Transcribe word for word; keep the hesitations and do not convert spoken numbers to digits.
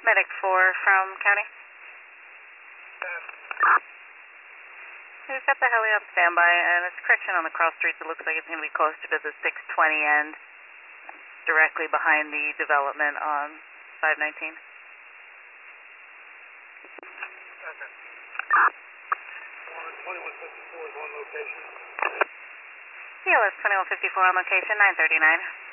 Medic four from county. We've got the heli on standby, and it's correction on the cross streets. It looks like it's going to be close to the six twenty end, directly behind the development on five nineteen. Okay. twenty-one fifty-four is on location. C L S twenty-one fifty-four on location, nine thirty-nine.